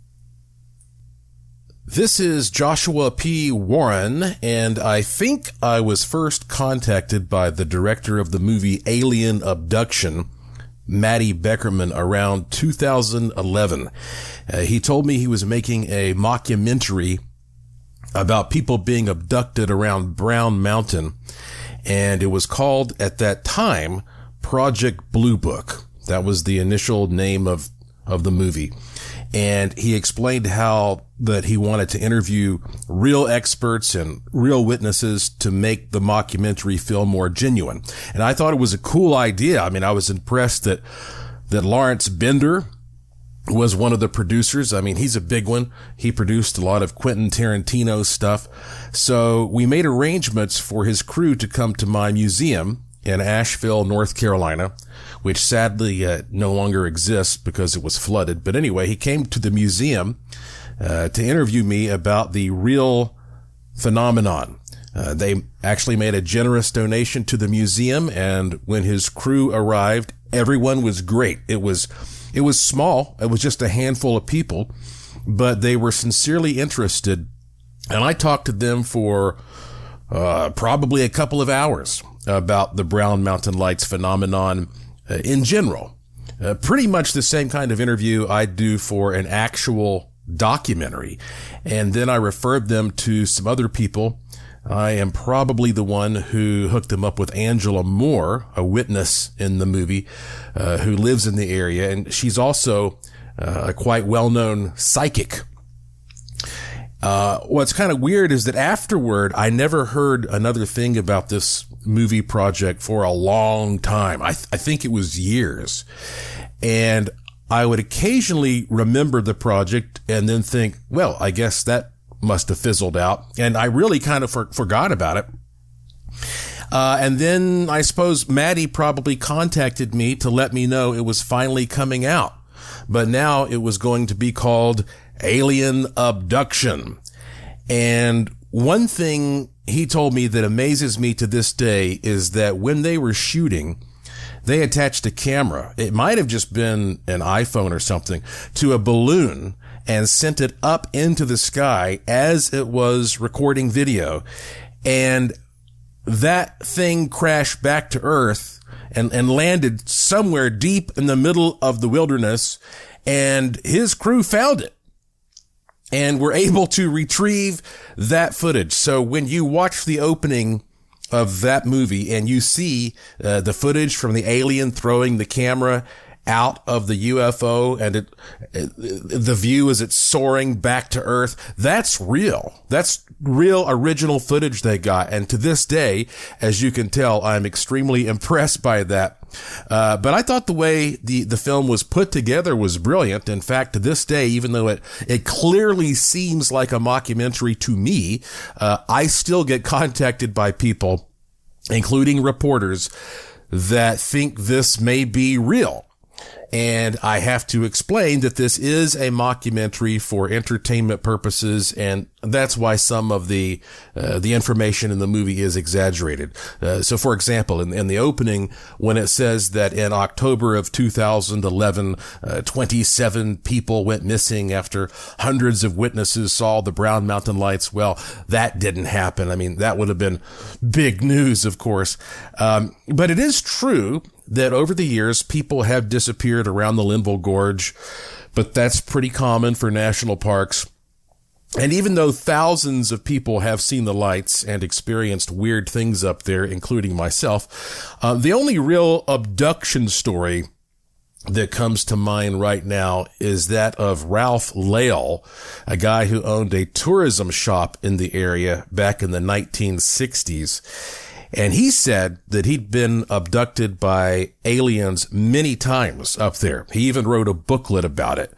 This is Joshua P. Warren, and I think I was first contacted by the director of the movie Alien Abduction, Matty Beckerman, around two thousand eleven. Uh, he told me he was making a mockumentary about people being abducted around Brown Mountain, and it was called, at that time, Project Blue Book. That was the initial name of, of the movie. And he explained how that he wanted to interview real experts and real witnesses to make the mockumentary feel more genuine. And I thought it was a cool idea. I mean, I was impressed that, that Lawrence Bender was one of the producers. I mean, he's a big one. He produced a lot of Quentin Tarantino stuff. So we made arrangements for his crew to come to my museum in Asheville, North Carolina, which sadly uh, no longer exists because it was flooded. But anyway, he came to the museum uh, to interview me about the real phenomenon. Uh, they actually made a generous donation to the museum, and when his crew arrived, everyone was great. It was, it was small. It was just a handful of people, but they were sincerely interested. And I talked to them for uh, probably a couple of hours about the Brown Mountain Lights phenomenon uh, in general. Uh, pretty much the same kind of interview I do for an actual documentary. And then I referred them to some other people. I am probably the one who hooked them up with Angela Moore, a witness in the movie, uh, who lives in the area. And she's also uh, a quite well-known psychic. Uh, what's kind of weird is that afterward, I never heard another thing about this movie project for a long time. I, th- I think it was years. And I would occasionally remember the project and then think, well, I guess that must have fizzled out. And I really kind of for- forgot about it. Uh, and then I suppose Maddie probably contacted me to let me know it was finally coming out. But now it was going to be called Alien Abduction. And one thing he told me that amazes me to this day is that when they were shooting, they attached a camera. It might have just been an iPhone or something to a balloon and sent it up into the sky as it was recording video. And that thing crashed back to Earth and, and landed somewhere deep in the middle of the wilderness. And his crew found it and were able to retrieve that footage. So when you watch the opening of that movie and you see uh, the footage from the alien throwing the camera out of the U F O and it, it, the view as it's soaring back to Earth, that's real. That's real original footage they got. And to this day, as you can tell, I'm extremely impressed by that. Uh, but I thought the way the, the film was put together was brilliant. In fact, to this day, even though it, it clearly seems like a mockumentary to me, uh, I still get contacted by people, including reporters, that think this may be real. And I have to explain that this is a mockumentary for entertainment purposes, and that's why some of the uh, the information in the movie is exaggerated. Uh, so, for example, in, in the opening, when it says that in October of two thousand eleven, uh, twenty-seven people went missing after hundreds of witnesses saw the Brown Mountain Lights, well, that didn't happen. I mean, that would have been big news, of course. Um, but it is true that over the years, people have disappeared around the Linville Gorge, but that's pretty common for national parks. And even though thousands of people have seen the lights and experienced weird things up there, including myself, uh, the only real abduction story that comes to mind right now is that of Ralph Lale, a guy who owned a tourism shop in the area back in the nineteen sixties. And he said that he'd been abducted by aliens many times up there. He even wrote a booklet about it.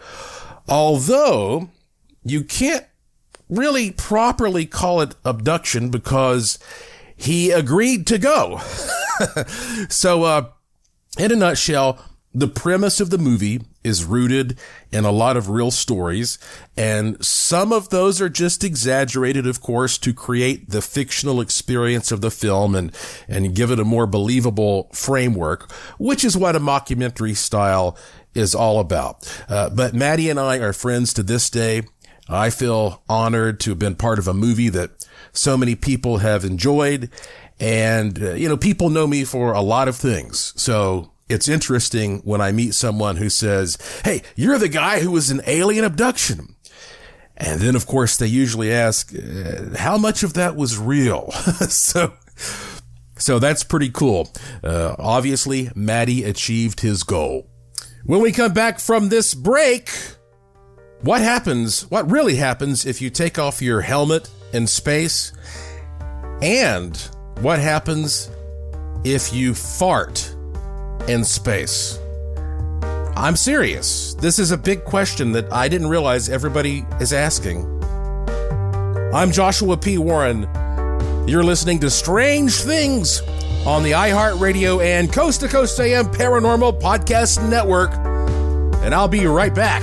Although you can't really properly call it abduction because he agreed to go. So, uh, in a nutshell, the premise of the movie is rooted in a lot of real stories, and some of those are just exaggerated, of course, to create the fictional experience of the film and, and give it a more believable framework, which is what a mockumentary style is all about. Uh, but Maddie and I are friends to this day. I feel honored to have been part of a movie that so many people have enjoyed. And, uh, you know, people know me for a lot of things. So it's interesting when I meet someone who says, hey, you're the guy who was in Alien Abduction. And then, of course, they usually ask, uh, how much of that was real? so, so that's pretty cool. Uh, obviously, Maddie achieved his goal. When we come back from this break, what happens, what really happens if you take off your helmet in space? And what happens if you fart in space? I'm serious. This is a big question that I didn't realize everybody is asking. I'm Joshua P. Warren. You're listening to Strange Things on the iHeartRadio and Coast to Coast A M Paranormal Podcast Network. And I'll be right back.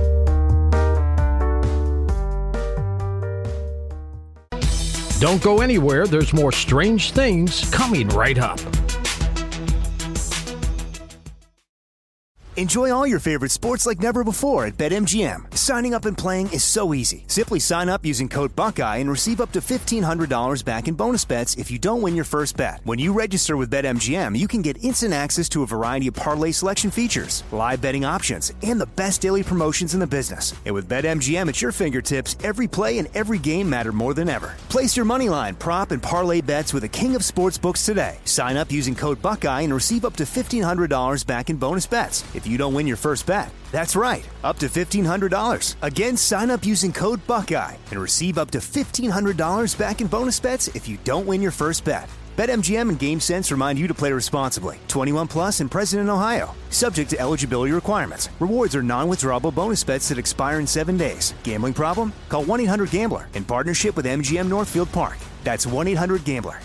Don't go anywhere. There's more Strange Things coming right up. Enjoy all your favorite sports like never before at BetMGM. Signing up and playing is so easy. Simply sign up using code Buckeye and receive up to fifteen hundred dollars back in bonus bets if you don't win your first bet. When you register with BetMGM, you can get instant access to a variety of parlay selection features, live betting options, and the best daily promotions in the business. And with BetMGM at your fingertips, every play and every game matter more than ever. Place your moneyline, prop, and parlay bets with the king of sportsbooks today. Sign up using code Buckeye and receive up to fifteen hundred dollars back in bonus bets if you don't win your first bet. That's right, up to fifteen hundred dollars. Again, sign up using code Buckeye and receive up to fifteen hundred dollars back in bonus bets if you don't win your first bet. BetMGM and GameSense remind you to play responsibly. twenty-one plus and present in Ohio. Subject to eligibility requirements. Rewards are non-withdrawable bonus bets that expire in seven days. Gambling problem? Call one eight hundred gambler in partnership with M G M Northfield Park. That's one eight hundred gambler.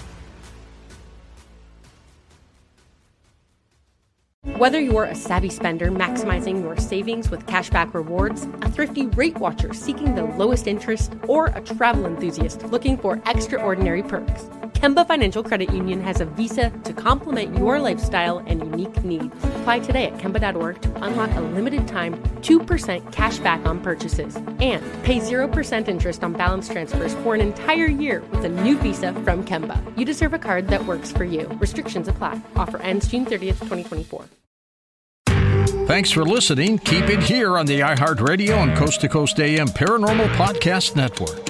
Whether you're a savvy spender maximizing your savings with cashback rewards, a thrifty rate watcher seeking the lowest interest, or a travel enthusiast looking for extraordinary perks, Kemba Financial Credit Union has a visa to complement your lifestyle and unique needs. Apply today at Kemba dot org to unlock a limited time two percent cash back on purchases and pay zero percent interest on balance transfers for an entire year with a new visa from Kemba. You deserve a card that works for you. Restrictions apply. Offer ends June thirtieth, twenty twenty-four. Thanks for listening. Keep it here on the iHeartRadio and Coast to Coast A M Paranormal Podcast Network.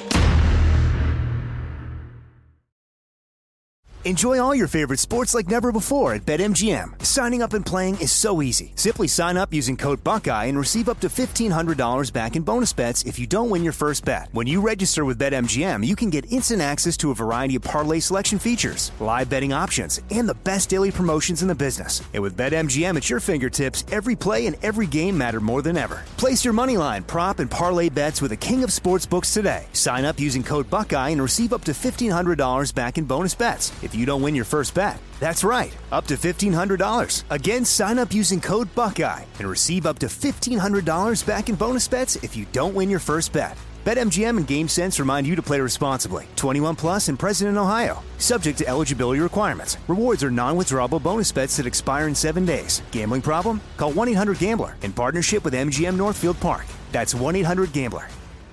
Enjoy all your favorite sports like never before at BetMGM. Signing up and playing is so easy. Simply sign up using code Buckeye and receive up to fifteen hundred dollars back in bonus bets if you don't win your first bet. When you register with BetMGM, you can get instant access to a variety of parlay selection features, live betting options, and the best daily promotions in the business. And with BetMGM at your fingertips, every play and every game matter more than ever. Place your moneyline, prop, and parlay bets with the king of sportsbooks today. Sign up using code Buckeye and receive up to fifteen hundred dollars back in bonus bets if you don't win your first bet. That's right, up to fifteen hundred dollars. Again, sign up using code Buckeye and receive up to fifteen hundred dollars back in bonus bets if you don't win your first bet. BetMGM and GameSense remind you to play responsibly. twenty-one plus and present in Ohio. Subject to eligibility requirements. Rewards are non-withdrawable bonus bets that expire in seven days. Gambling problem? Call one eight hundred gambler in partnership with M G M Northfield Park. That's one eight hundred gambler.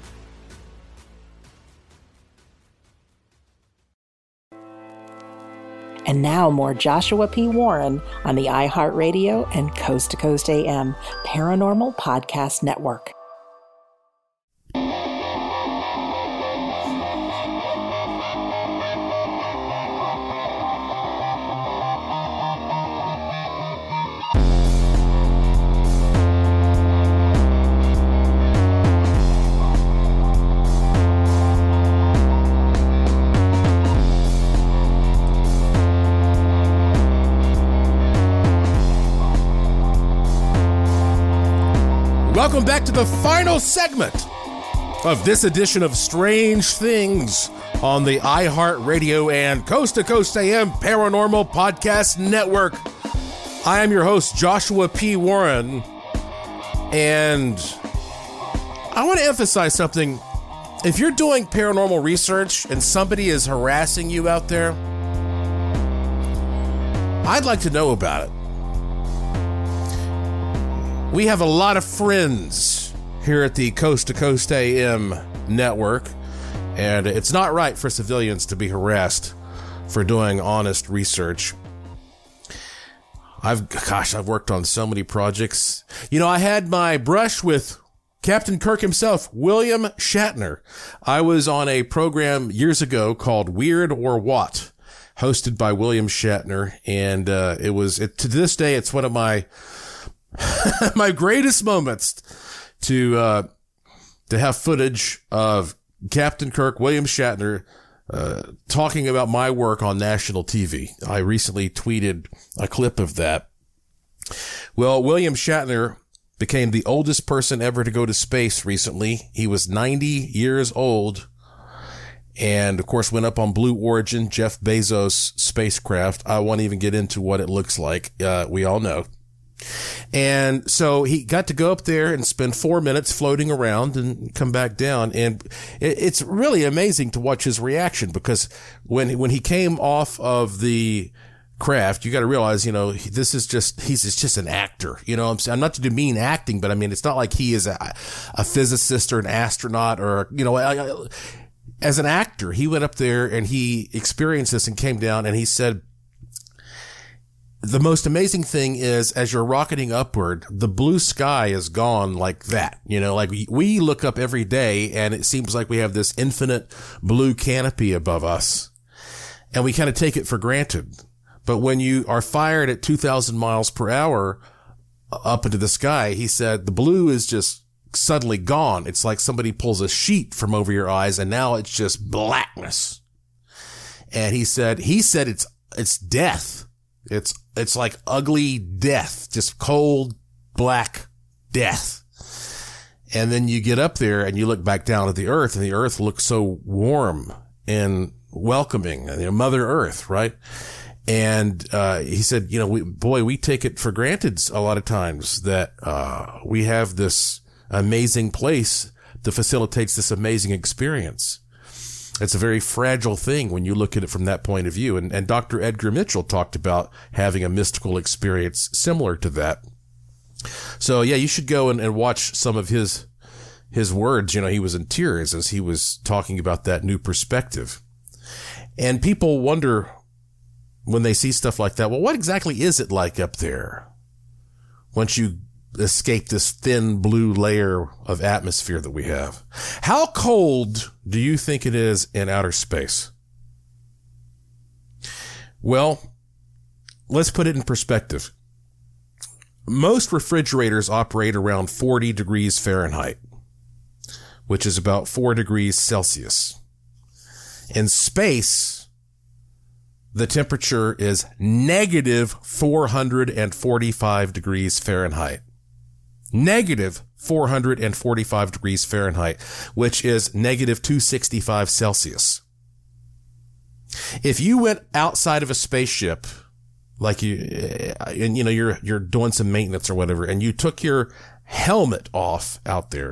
And now more Joshua P. Warren on the iHeartRadio and Coast to Coast A M Paranormal Podcast Network. Welcome back to the final segment of this edition of Strange Things on the iHeartRadio and Coast to Coast A M Paranormal Podcast Network. I am your host, Joshua P. Warren, and I want to emphasize something. If you're doing paranormal research and somebody is harassing you out there, I'd like to know about it. We have a lot of friends here at the Coast to Coast A M network, and it's not right for civilians to be harassed for doing honest research. I've, gosh, I've worked on so many projects. You know, I had my brush with Captain Kirk himself, William Shatner. I was on a program years ago called Weird or What, hosted by William Shatner, and uh, it was, it, to this day, it's one of my my greatest moments to uh, to have footage of Captain Kirk, William Shatner, uh, talking about my work on national T V. I recently tweeted a clip of that. Well, William Shatner became the oldest person ever to go to space recently. He was ninety years old and, of course, went up on Blue Origin, Jeff Bezos' spacecraft. I won't even get into what it looks like. Uh, we all know. And so he got to go up there and spend four minutes floating around and come back down. And it, it's really amazing to watch his reaction, because when, when he came off of the craft, you got to realize, you know, this is just, he's just an actor. You know, I'm, I'm not to demean acting, but I mean, it's not like he is a, a physicist or an astronaut or, you know, as an actor, he went up there and he experienced this and came down, and he said, the most amazing thing is, as you're rocketing upward, the blue sky is gone like that. You know, like we, we look up every day and it seems like we have this infinite blue canopy above us, and we kind of take it for granted. But when you are fired at two thousand miles per hour up into the sky, he said, the blue is just suddenly gone. It's like somebody pulls a sheet from over your eyes and now it's just blackness. And he said, he said it's, it's death. It's, it's like ugly death, just cold, black death. And then you get up there and you look back down at the earth, and the earth looks so warm and welcoming, you know, Mother Earth, right? And, uh, he said, you know, we, boy, we take it for granted a lot of times that, uh, we have this amazing place that facilitates this amazing experience. It's a very fragile thing when you look at it from that point of view. And, and Doctor Edgar Mitchell talked about having a mystical experience similar to that. So yeah, you should go and, and watch some of his, his words. You know, he was in tears as he was talking about that new perspective. And people wonder when they see stuff like that, well, what exactly is it like up there once you escape this thin blue layer of atmosphere that we have? How cold do you think it is in outer space? Well, let's put it in perspective. Most refrigerators operate around forty degrees Fahrenheit, which is about four degrees Celsius. In space, the temperature is negative four hundred forty-five degrees Fahrenheit. Negative four hundred forty-five degrees Fahrenheit, which is negative two hundred sixty-five Celsius. If you went outside of a spaceship, like you, and you know, you're, you're doing some maintenance or whatever, and you took your helmet off out there,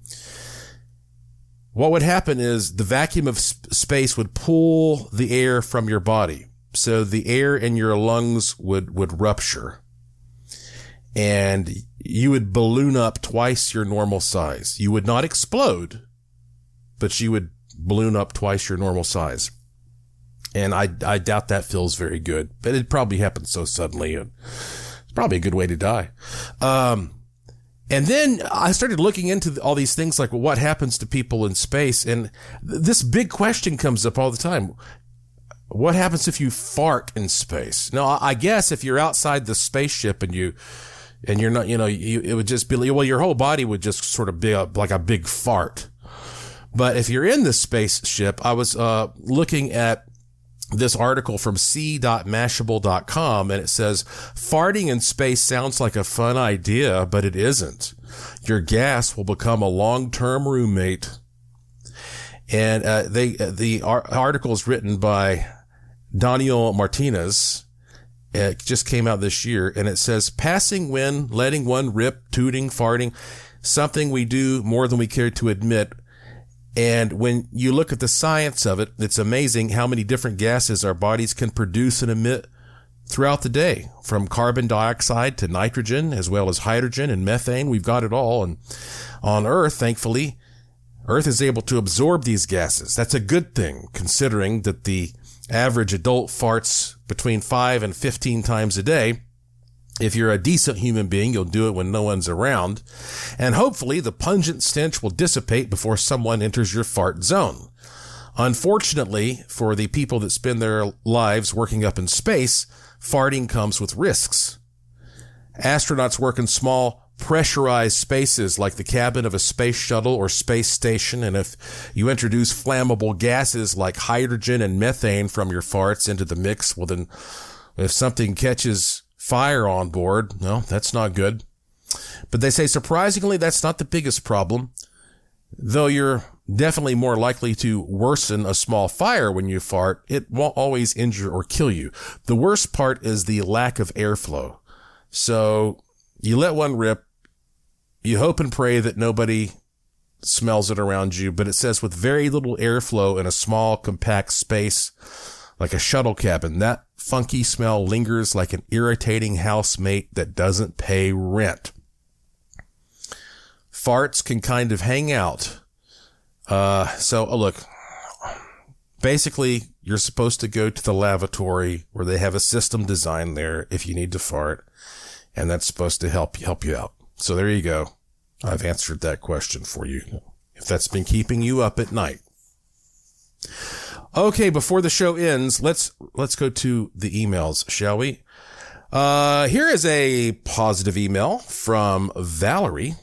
what would happen is the vacuum of sp- space would pull the air from your body. So the air in your lungs would, would rupture, and you would balloon up twice your normal size. You would not explode, but you would balloon up twice your normal size. And I, I doubt that feels very good, but it probably happened so suddenly. And it's probably a good way to die. Um, and then I started looking into all these things like, well, what happens to people in space? And this big question comes up all the time. What happens if you fart in space? Now, I guess if you're outside the spaceship and you, and you're not, you know, you, it would just be, well, your whole body would just sort of be a, like a big fart. But if you're in the spaceship, I was, uh, looking at this article from c dot mashable dot com, and it says, farting in space sounds like a fun idea, but it isn't. Your gas will become a long-term roommate. And, uh, they, the article is written by Daniel Martinez, It just came out this year, and it says, passing wind, letting one rip, tooting, farting, something we do more than we care to admit. And when you look at the science of it, it's amazing how many different gases our bodies can produce and emit throughout the day, from carbon dioxide to nitrogen, as well as hydrogen and methane. We've got it all. And on Earth, thankfully, Earth is able to absorb these gases. That's a good thing, considering that the average adult farts between five and fifteen times a day. If you're a decent human being, you'll do it when no one's around. And hopefully the pungent stench will dissipate before someone enters your fart zone. Unfortunately, for the people that spend their lives working up in space, farting comes with risks. Astronauts work in small, pressurized spaces like the cabin of a space shuttle or space station, and if you introduce flammable gases like hydrogen and methane from your farts into the mix, well then, if something catches fire on board, well, that's not good. But they say, surprisingly, that's not the biggest problem, though you're definitely more likely to worsen a small fire when you fart. It won't always injure or kill you. The worst part is the lack of airflow. So you let one rip, you hope and pray that nobody smells it around you, but it says with very little airflow in a small, compact space, like a shuttle cabin, that funky smell lingers like an irritating housemate that doesn't pay rent. Farts can kind of hang out. Uh, so uh, look, basically you're supposed to go to the lavatory where they have a system designed there if you need to fart, and that's supposed to help help you out. So there you go. I've answered that question for you, if that's been keeping you up at night. Okay, before the show ends, let's let's go to the emails, shall we? Uh, here is a positive email from Valerie.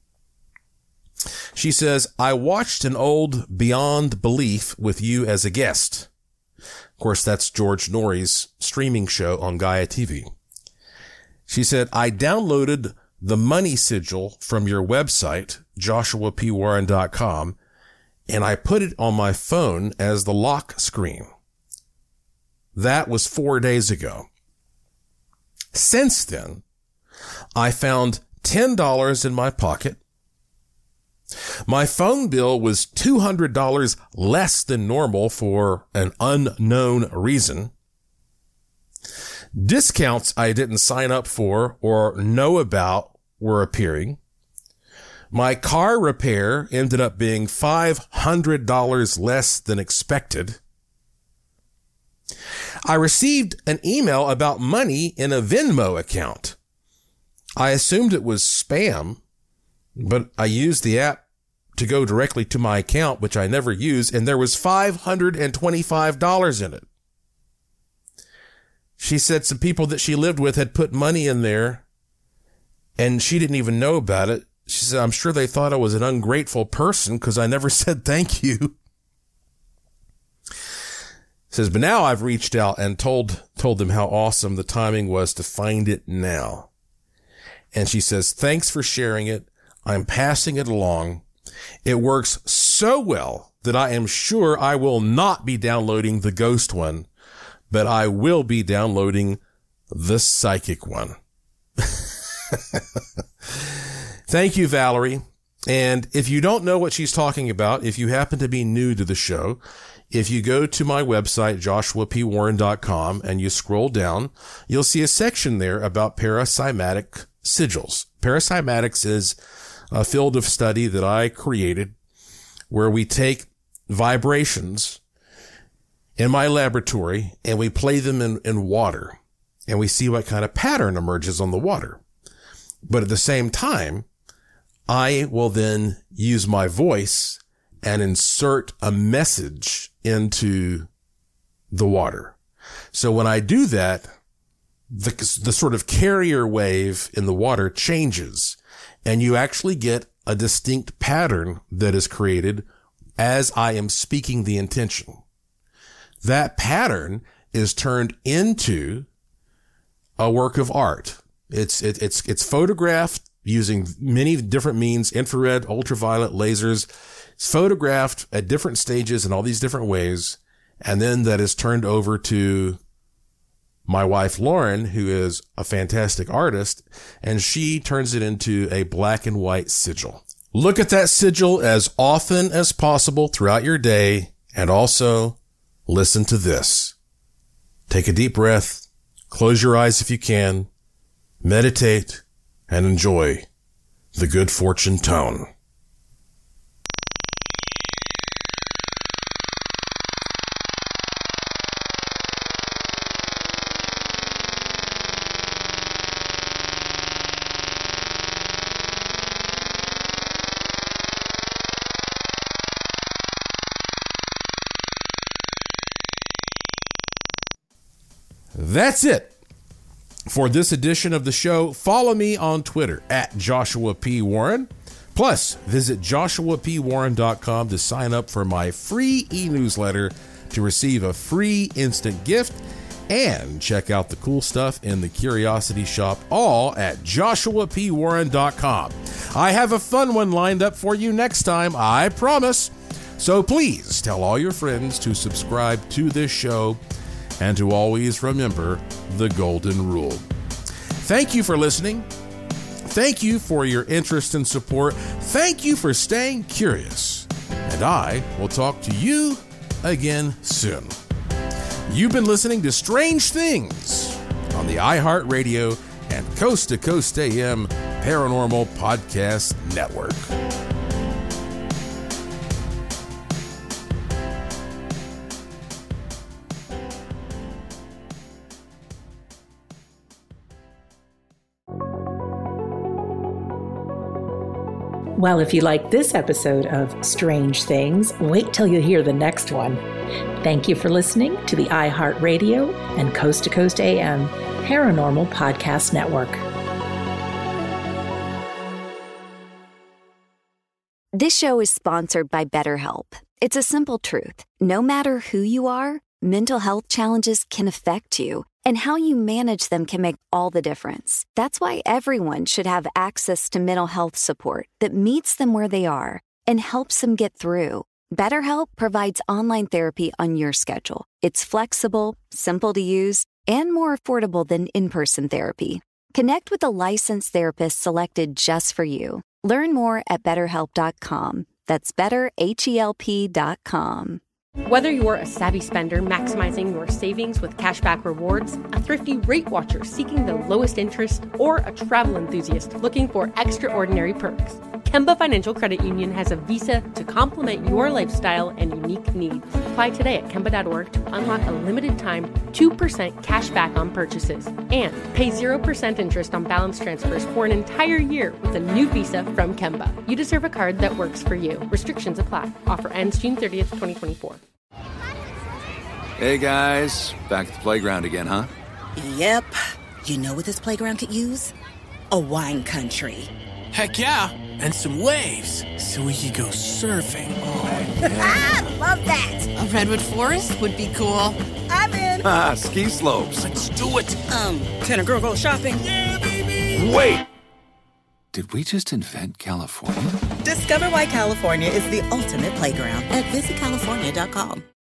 She says, I watched an old Beyond Belief with you as a guest. Of course, that's George Norrie's streaming show on Gaia T V. She said, I downloaded the money sigil from your website, joshua p warren dot com, and I put it on my phone as the lock screen. That was four days ago. Since then, I found ten dollars in my pocket. My phone bill was two hundred dollars less than normal for an unknown reason. Discounts I didn't sign up for or know about were appearing. My car repair ended up being five hundred dollars less than expected. I received an email about money in a Venmo account. I assumed it was spam, but I used the app to go directly to my account, which I never use, and there was five hundred twenty-five dollars in it. She said some people that she lived with had put money in there, and she didn't even know about it. She said, I'm sure they thought I was an ungrateful person because I never said thank you. Says, but now I've reached out and told told them how awesome the timing was to find it now. And she says, thanks for sharing it. I'm passing it along. It works so well that I am sure I will not be downloading the ghost one, but I will be downloading the psychic one. Thank you, Valerie. And if you don't know what she's talking about, if you happen to be new to the show, if you go to my website, joshua p warren dot com, and you scroll down, you'll see a section there about paracymatic sigils. Paracymatics is a field of study that I created where we take vibrations in my laboratory and we play them in, in water, and we see what kind of pattern emerges on the water. But at the same time, I will then use my voice and insert a message into the water. So when I do that, the, the sort of carrier wave in the water changes, and you actually get a distinct pattern that is created as I am speaking the intention. That pattern is turned into a work of art. It's, it, it's, it's photographed using many different means, infrared, ultraviolet, lasers. It's photographed at different stages in all these different ways. And then that is turned over to my wife, Lauren, who is a fantastic artist, and she turns it into a black and white sigil. Look at that sigil as often as possible throughout your day, and also listen to this. Take a deep breath, close your eyes if you can, meditate, and enjoy the good fortune tone. That's it for this edition of the show. Follow me on Twitter at Joshua P. Warren. Plus, visit joshua p warren dot com to sign up for my free e-newsletter to receive a free instant gift, and check out the cool stuff in the Curiosity Shop, all at joshua p warren dot com. I have a fun one lined up for you next time, I promise. So please tell all your friends to subscribe to this show and to always remember the golden rule. Thank you for listening. Thank you for your interest and support. Thank you for staying curious. And I will talk to you again soon. You've been listening to Strange Things on the iHeartRadio and Coast to Coast A M Paranormal Podcast Network. Well, if you like this episode of Strange Things, wait till you hear the next one. Thank you for listening to the iHeartRadio and Coast to Coast A M Paranormal Podcast Network. This show is sponsored by BetterHelp. It's a simple truth. No matter who you are, mental health challenges can affect you, and how you manage them can make all the difference. That's why everyone should have access to mental health support that meets them where they are and helps them get through. BetterHelp provides online therapy on your schedule. It's flexible, simple to use, and more affordable than in-person therapy. Connect with a licensed therapist selected just for you. Learn more at better help dot com. That's better help dot com. Whether you're a savvy spender maximizing your savings with cashback rewards, a thrifty rate watcher seeking the lowest interest, or a travel enthusiast looking for extraordinary perks, Kemba Financial Credit Union has a visa to complement your lifestyle and unique needs. Apply today at kemba dot org to unlock a limited time two percent cash back on purchases and pay zero percent interest on balance transfers for an entire year with a new visa from Kemba. You deserve a card that works for you. Restrictions apply. Offer ends June thirtieth, twenty twenty-four. Hey guys, back at the playground again, huh? Yep. You know what this playground could use? A wine country. Heck yeah, and some waves, so we could go surfing. Oh, yeah. Love that. A redwood forest would be cool. I'm in. Ah, ski slopes. Let's do it. Um, can a girl go shopping? Yeah, baby. Wait. Did we just invent California? Discover why California is the ultimate playground at visit california dot com.